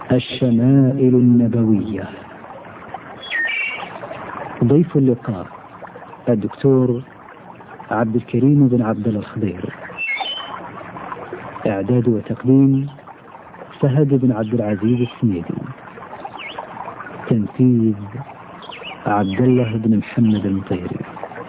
الشمائل النبوية. ضيف اللقاء الدكتور عبد الكريم بن عبد الله الخضير. إعداد وتقديم فهد بن عبد العزيز السميدي. تنفيذ عبد الله بن محمد المطيري.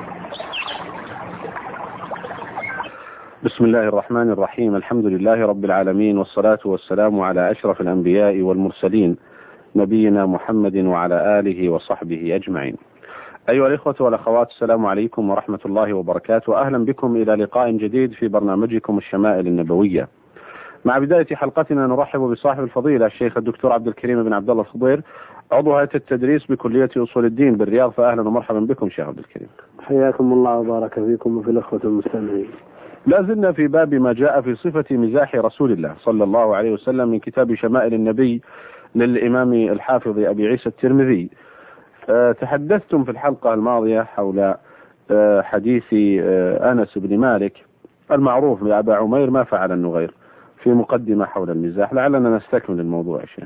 بسم الله الرحمن الرحيم. الحمد لله رب العالمين، والصلاة والسلام على أشرف الأنبياء والمرسلين نبينا محمد وعلى آله وصحبه أجمعين. أيها الإخوة والأخوات، السلام عليكم ورحمة الله وبركاته، وأهلا بكم إلى لقاء جديد في برنامجكم الشمائل النبوية. مع بداية حلقتنا نرحب بصاحب الفضيلة الشيخ الدكتور عبد الكريم بن عبد الله الخضير، عضو هيئة التدريس بكلية أصول الدين بالرياض. فأهلا ومرحبا بكم شيخ عبد الكريم. حياكم الله وبارك فيكم وفي الأخوة المستمعين. لا زلنا في باب ما جاء في صفة مزاح رسول الله صلى الله عليه وسلم من كتاب شمائل النبي للإمام الحافظ أبي عيسى الترمذي. تحدثتم في الحلقة الماضية حول حديث أنس بن مالك المعروف لأبا عمير ما فعل النغير في مقدمة حول المزاح. لعلنا نستكمل الموضوع شيء.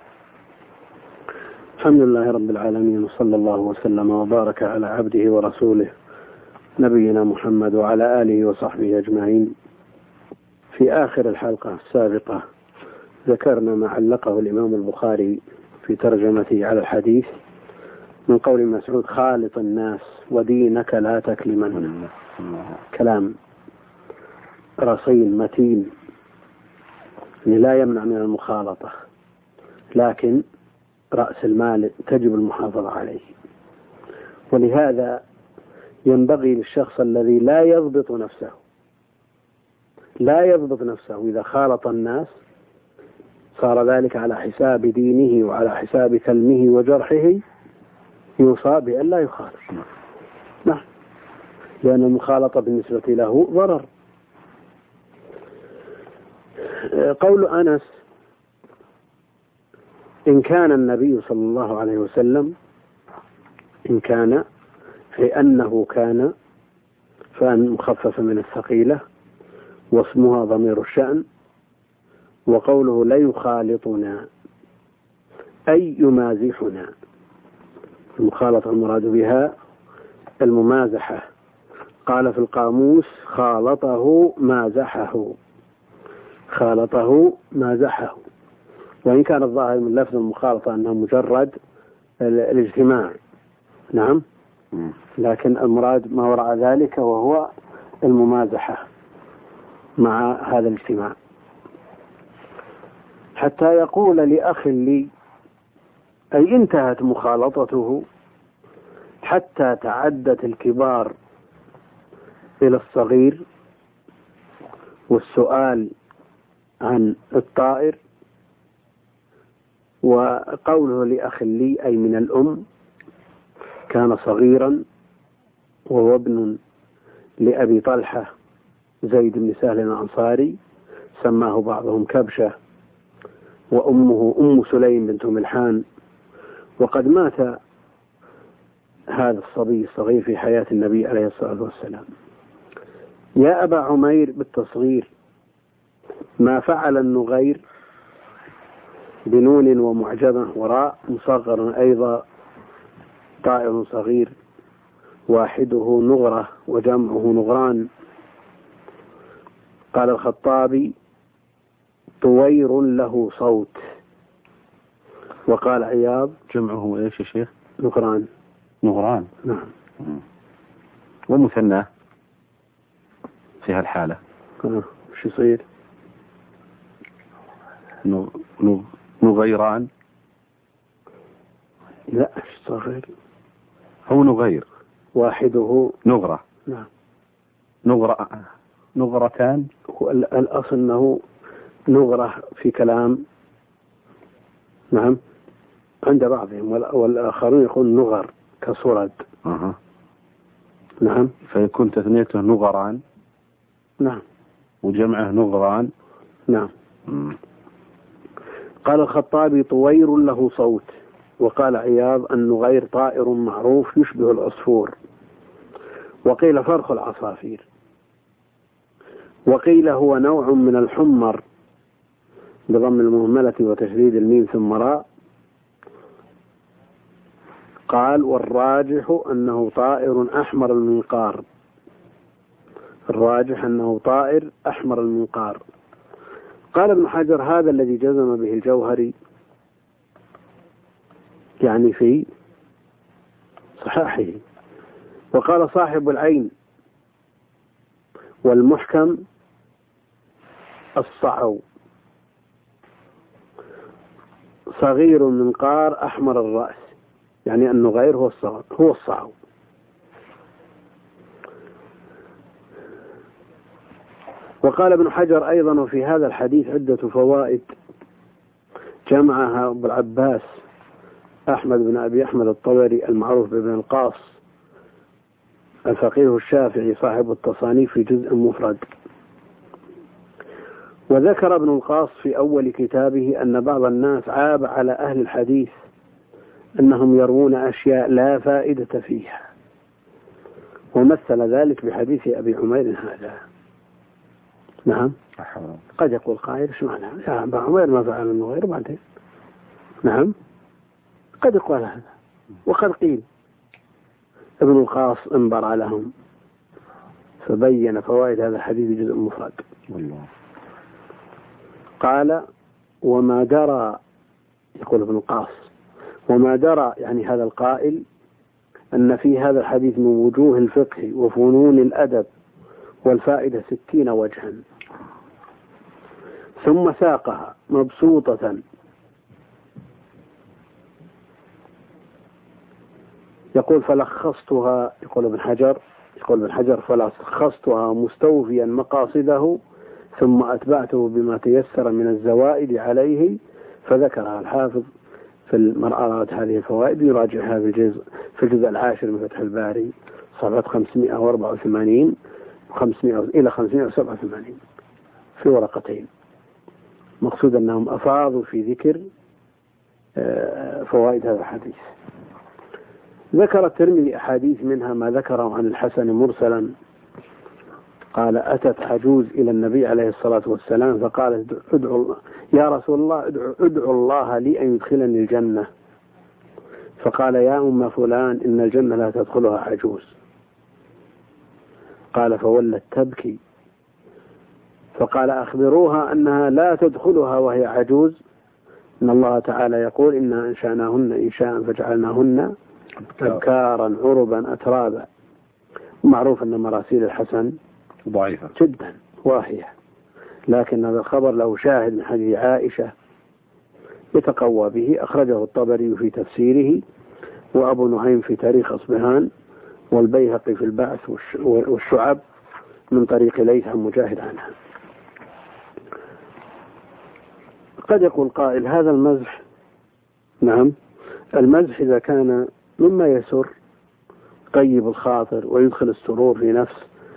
الحمد لله رب العالمين، وصلى الله وسلم وبارك على عبده ورسوله نبينا محمد وعلى آله وصحبه أجمعين. في آخر الحلقة السابقة ذكرنا ما علقه الإمام البخاري في ترجمته على الحديث من قول مسعود: خالط الناس ودينك لا تكلمن. كلام رصين متين لا يمنع من المخالطة، لكن رأس المال تجب المحافظة عليه. ولهذا ينبغي للشخص الذي لا يضبط نفسه إذا خالط الناس صار ذلك على حساب دينه وعلى حساب كلمه وجرحه، يوصى بأن لا يخالط. نعم، لأن المخالطة بالنسبة له ضرر. قول أنس: إن كان النبي صلى الله عليه وسلم، إن كان أي أنه كان، فأن مخفف من الثقيلة واسمها ضمير الشأن. وقوله لا يخالطنا أي يمازحنا، المخالطة المراد بها الممازحة. قال في القاموس: خالطه مازحه. وإن كان الظاهر من لفظ المخالطة أنه مجرد الاجتماع، نعم، لكن المراد ما وراء ذلك وهو الممازحة مع هذا الاجتماع. حتى يقول لأخ لي، أي انتهت مخالطته حتى تعدت الكبار إلى الصغير، والسؤال عن الطائر. وقوله لأخ لي أي من الأم، كان صغيرا وهو ابن لأبي طلحة زيد بن سهل الأنصاري، سماه بعضهم كبشة، وأمه أم سليم بنت ملحان. وقد مات هذا الصبي الصغير في حياة النبي عليه الصلاة والسلام. يا أبا عمير بالتصغير، ما فعل النغير بنون ومعجمة وراء مصغر أيضا، طائر صغير واحده نغرة وجمعه نغران. قال الخطابي: طوير له صوت. وقال عياض: جمعه ايش يا شيخ؟ نغران. نعم. ومثنى في هالحالة وش يصير؟ نغيران. لا، صغير هو نغير واحده نغرة. نعم، نغرتان. الأصل أنه نغرة في كلام، نعم، عند بعضهم، والآخرون يقول نغر كصرد. نعم، فيكون تثنيته نغران. نعم، وجمعه نغران. نعم. قال الخطابي: طوير له صوت. وقال عياض: النغير طائر معروف يشبه العصفور، وقيل فرخ العصافير، وقيل هو نوع من الحمر، بضم المهملة وتشديد الميم ثم راء. قال والراجح أنه طائر أحمر المنقار. الراجح أنه طائر أحمر المنقار. قال ابن حجر هذا الذي جزم به الجوهري يعني في صحاحه. وقال صاحب العين والمحكم الصعو صغير منقار أحمر الرأس، يعني أنه غير هو الصعو. وقال ابن حجر أيضا وفي هذا الحديث عدة فوائد جمعها أبو العباس أحمد بن أبي أحمد الطبري المعروف بابن القاص الفقيه الشافعي صاحب التصانيف في جزء مفرد. وذكر ابن القاص في أول كتابه أن بعض الناس عاب على أهل الحديث أنهم يروون أشياء لا فائدة فيها، ومثل ذلك بحديث أبي عمير هذا. نعم. قد يقول قائل ايش معنى يا أبا عمير ما فعل من غير بعدين. نعم قد يقول هذا، وقد قيل. ابن القاص انبر لهم فبين فوائد هذا الحديث جزء مفرد. قال وما درى، يقول ابن القاص وما درى يعني هذا القائل أن في هذا الحديث من وجوه الفقه وفنون الأدب والفائدة 60 وجها، ثم ساقها مبسوطة يقول فلخصتها، يقول ابن حجر فلخصتها مستوفيا مقاصده ثم أتبعته بما تيسر من الزوائد عليه، فذكرها الحافظ في المرآة هذه الفوائد يراجعها في الجزء العاشر من فتح الباري صفحة 584 إلى 587 في ورقتين. مقصود أنهم أفاضوا في ذكر فوائد هذا الحديث. ذكر الترمذي أحاديث منها ما ذكره عن الحسن مرسلا قال أتت عجوز إلى النبي عليه الصلاة والسلام فقالت ادعو يا رسول الله ادعو الله لي أن يدخلني الجنة، فقال يا أم فلان إن الجنة لا تدخلها عجوز. قال فولت تبكي، فقال أخبروها أنها لا تدخلها وهي عجوز، إن الله تعالى يقول إنا أنشأناهن إنشاء فجعلناهن أبكارا عربا أترابا. ومعروف أن مراسيل الحسن ضعيفة جدا واهية، لكن هذا الخبر له شاهد من حديث عائشة يتقوى به، أخرجه الطبري في تفسيره وأبو نعيم في تاريخ أصبهان والبيهقي في البعث والشعب من طريق ليث عن مجاهد عنها. قد يقول قائل هذا المزح، نعم المزح إذا كان مما يسر طيب الخاطر ويدخل السرور في نفس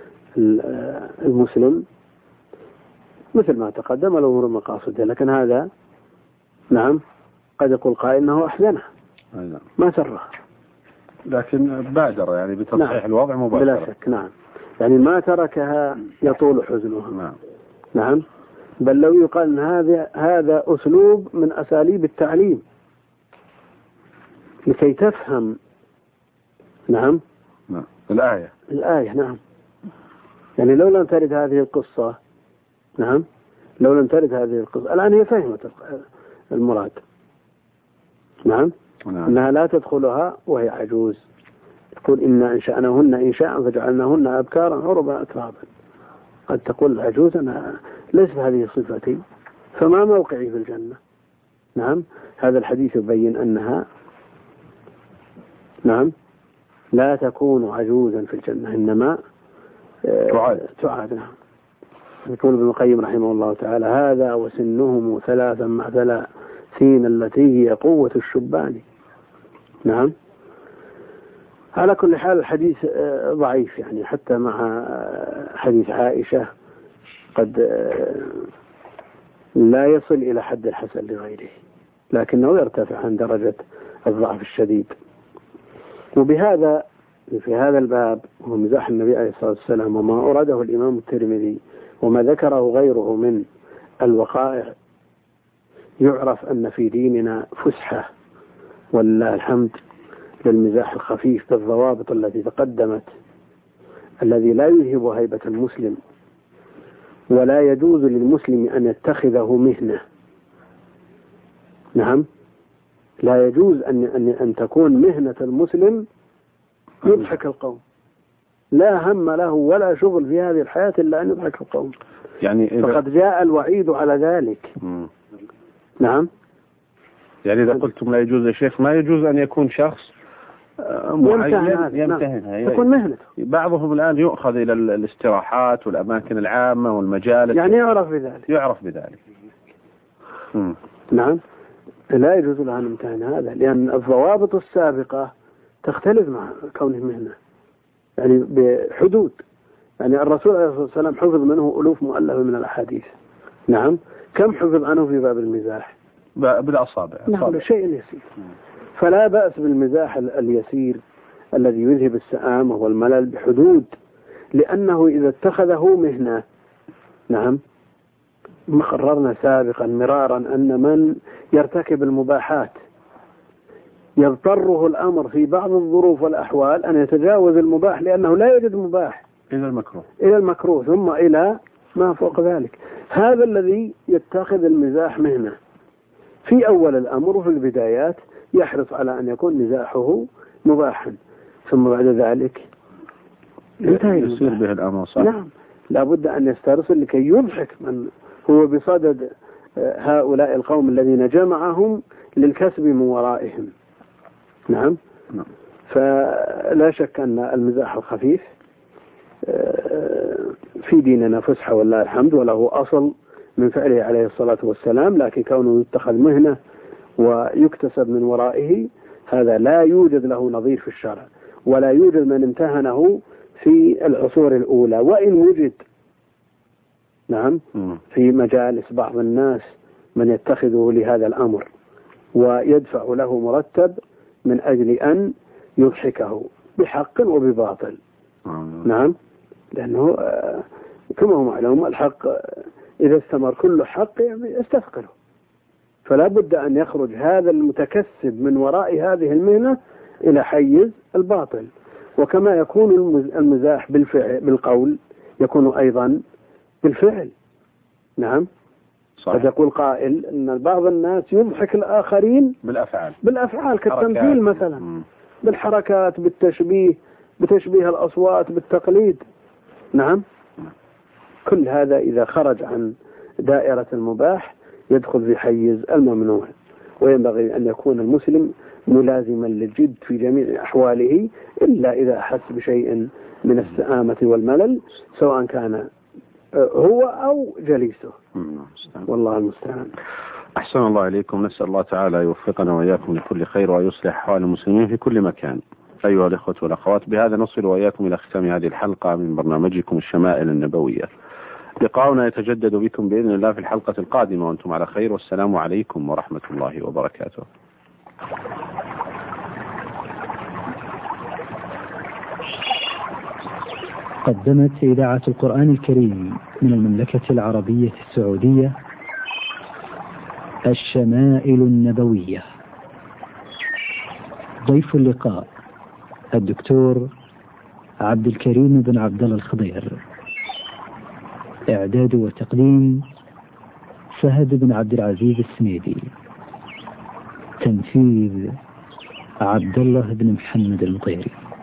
المسلم مثل ما تقدم الأمور المقاصدة، لكن هذا نعم قد يقول قائل إنه أحزنه ما سره، لكن بادر يعني بتصحيح نعم. الوضع مباشرة بلا شك. نعم يعني ما تركها يطول حزنها. نعم بل لو يقال هذا أسلوب من أساليب التعليم لكي تفهم نعم الآية نعم. يعني لو لم ترد هذه القصة نعم لو لم ترد هذه القصة الآن هي فهمت المراد نعم أنها لا تدخلها وهي عجوز. تقول إنا أنشأناهن إنشاء فجعلناهن أبكارا عربا أترابا. قد تقول العجوز أنا ليس هذه صفتي فما موقعي في الجنة. نعم هذا الحديث يبين أنها نعم لا تكون عجوزا في الجنة إنما تعاد. نعم يقول ابن القيم رحمه الله تعالى هذا وسنهم 3 مع 30 التي هي قوة الشبان. نعم على كل حال الحديث ضعيف يعني حتى مع حديث عائشة قد لا يصل إلى حد الحسن لغيره، لكنه يرتفع عن درجة الضعف الشديد. وبهذا في هذا الباب هو مزاح النبي عليه الصلاة والسلام وما أورده الإمام الترمذي وما ذكره غيره من الوقائع يعرف أن في ديننا فسحة ولله الحمد للمزاح الخفيف بالضوابط التي تقدمت، الذي لا يذهب هيبة المسلم، ولا يجوز للمسلم أن يتخذه مهنة. نعم، لا يجوز أن تكون مهنة المسلم يضحك القوم، لا هم له ولا شغل في هذه الحياة إلا أن يضحك القوم، يعني فقد جاء الوعيد على ذلك. نعم، يعني إذا قلتم لا يجوز يا شيخ، ما يجوز أن يكون شخص يمتهن تكون مهنته. بعضهم الآن يؤخذ إلى الاستراحات والأماكن العامة والمجالس، يعني يعرف بذلك. نعم، لا يجوز له أن يمتهن هذا، لأن الضوابط السابقة تختلف مع كونه مهنة، يعني بحدود. يعني الرسول عليه الصلاة والسلام حفظ منه ألوف مؤلفة من الأحاديث. نعم، كم حفظ عنه في باب المزاح؟ بالأصابع. نعم، شيء يسير. فلا بأس بالمزاح اليسير الذي يذهب السآمة والملل بحدود، لأنه إذا اتخذه مهنة. نعم، ما قررنا سابقا مرارا أن من يرتكب المباحات يضطره الأمر في بعض الظروف والأحوال أن يتجاوز المباح، لأنه لا يجد مباح إلى المكروه ثم إلى ما فوق ذلك. هذا الذي يتخذ المزاح مهنة في أول الأمر وفي البدايات يحرص على أن يكون مزاحه مباحا، ثم بعد ذلك يصير به الأمر. صح. نعم، لابد أن يسترسل لكي يضحك من هو بصدد هؤلاء القوم الذين جمعهم للكسب من ورائهم. نعم. فلا شك أن المزاح الخفيف في ديننا فسحة والله الحمد، وله أصل من فعله عليه الصلاة والسلام، لكن كونه يتخذ مهنة ويكتسب من ورائه هذا لا يوجد له نظير في الشرع، ولا يوجد من امتهنه في العصور الأولى، وإن وجد نعم في مجالس بعض الناس من يتخذه لهذا الأمر ويدفع له مرتب من أجل أن يضحكه بحق وبباطل. نعم، لأنه كما هو معلوم الحق إذا استمر كل حق يستثقله، فلا بد أن يخرج هذا المتكسب من وراء هذه المهنة إلى حيز الباطل. وكما يكون المزاح بالقول يكون أيضا بالفعل. نعم، قد يقول قائل أن بعض الناس يضحك الآخرين بالأفعال كالتمثيل مثلا، بالحركات، بتشبيه الأصوات، بالتقليد. نعم، كل هذا إذا خرج عن دائرة المباح يدخل في حيز الممنوع، وينبغي أن يكون المسلم ملازما للجد في جميع أحواله، إلا إذا أحس بشيء من السآمة والملل، سواء كان هو أو جليسه. والله المستعان. أحسن الله إليكم. نسأل الله تعالى يوفقنا وإياكم لكل خير ويصلح أحوال المسلمين في كل مكان. أيها الإخوة والأخوات، بهذا نصل وإياكم إلى ختام هذه الحلقة من برنامجكم الشمائل النبوية. لقاؤنا يتجدد بكم بإذن الله في الحلقة القادمة وأنتم على خير، والسلام عليكم ورحمة الله وبركاته. قدمت إذاعة القرآن الكريم من المملكة العربية السعودية الشمائل النبوية. ضيف اللقاء الدكتور عبد الكريم بن عبد الله الخضير. إعداد وتقديم فهد بن عبد العزيز السنيدي. تنفيذ عبد الله بن محمد المطيري.